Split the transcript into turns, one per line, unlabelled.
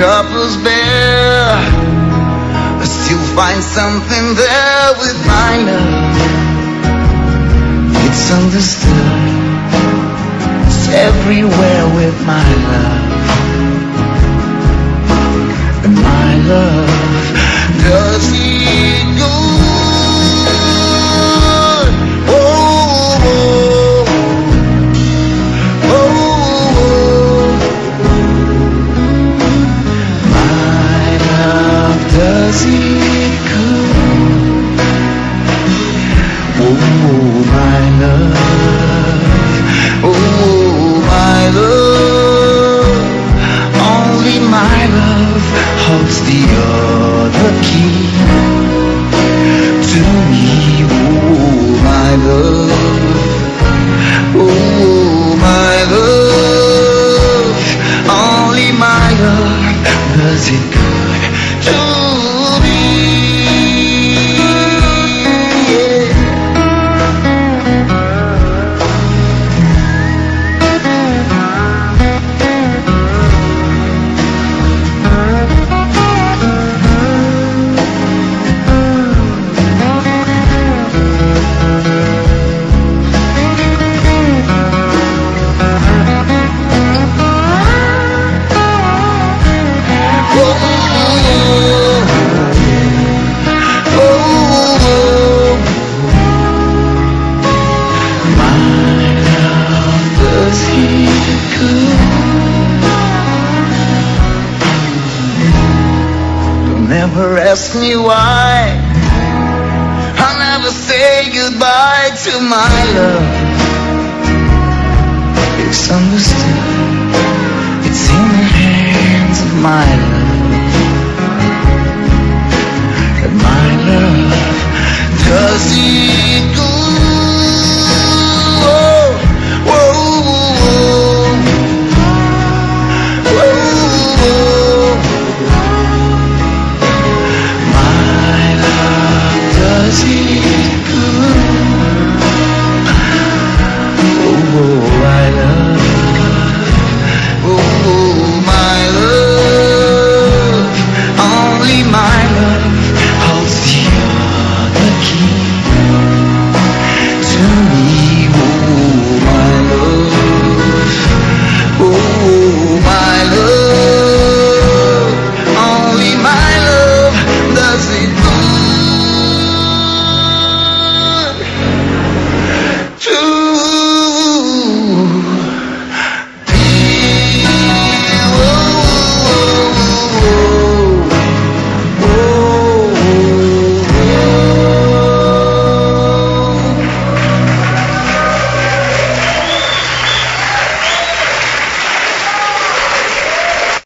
cup was bare, I still find something there with my love. It's understood, it's everywhere with my love. And my love does it good. Oh, oh, oh, oh. My love does it good. Oh, my love. Oh, my love. Only my love holds the other key to me. Oh, my love. Oh, my love. Only my love does it good to me. Never ask me why, I'll never say goodbye to my love. It's understood, it's in the hands of my love.